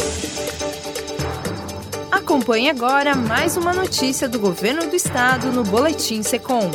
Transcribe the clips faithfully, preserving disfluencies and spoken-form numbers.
Acompanhe agora mais uma notícia do Governo do Estado no Boletim Secom.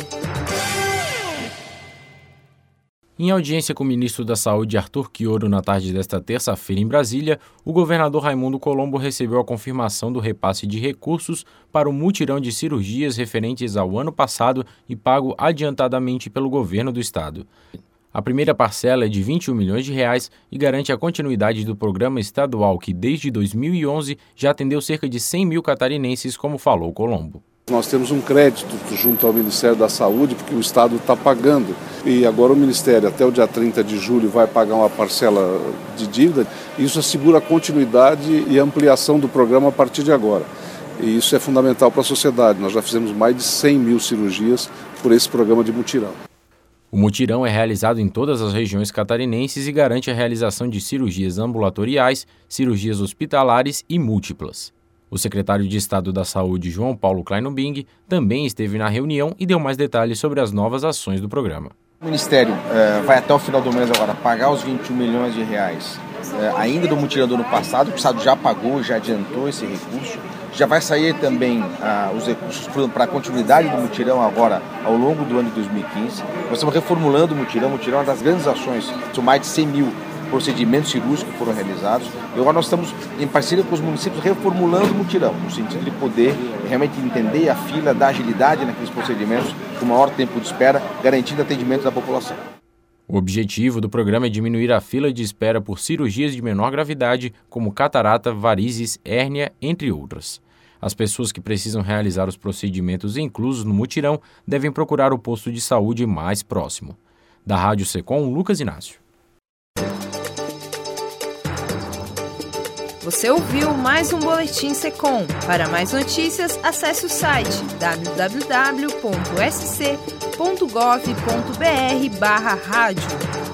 Em audiência com o ministro da Saúde, Arthur Quioro, na tarde desta terça-feira em Brasília, o governador Raimundo Colombo recebeu a confirmação do repasse de recursos para o mutirão de cirurgias referentes ao ano passado e pago adiantadamente pelo governo do estado. A primeira parcela é de vinte e um milhões de reais e garante a continuidade do programa estadual que, desde dois mil e onze, já atendeu cerca de cem mil catarinenses, como falou Colombo. Nós temos um crédito junto ao Ministério da Saúde, porque o Estado está pagando. E agora o Ministério, até o dia trinta de julho, vai pagar uma parcela de dívida. Isso assegura a continuidade e ampliação do programa a partir de agora. E isso é fundamental para a sociedade. Nós já fizemos mais de cem mil cirurgias por esse programa de mutirão. O mutirão é realizado em todas as regiões catarinenses e garante a realização de cirurgias ambulatoriais, cirurgias hospitalares e múltiplas. O secretário de Estado da Saúde, João Paulo Kleinobing, também esteve na reunião e deu mais detalhes sobre as novas ações do programa. O Ministério eh, vai até o final do mês agora pagar os vinte e um milhões de reais eh, ainda do mutirão do ano passado. O Estado já pagou, já adiantou esse recurso. Já vai sair também ah, os recursos para a continuidade do mutirão agora ao longo do ano de dois mil e quinze. Nós estamos reformulando o mutirão. O mutirão é uma das grandes ações. São mais de cem mil procedimentos cirúrgicos que foram realizados. E agora nós estamos em parceria com os municípios reformulando o mutirão, no sentido de poder realmente entender a fila, dar agilidade naqueles procedimentos, com maior tempo de espera, garantindo o atendimento da população. O objetivo do programa é diminuir a fila de espera por cirurgias de menor gravidade, como catarata, varizes, hérnia, entre outras. As pessoas que precisam realizar os procedimentos inclusos no mutirão devem procurar o posto de saúde mais próximo. Da Rádio Secom, Lucas Inácio. Você ouviu mais um Boletim Secom. Para mais notícias, acesse o site w w w ponto s c ponto gov ponto b r barra rádio.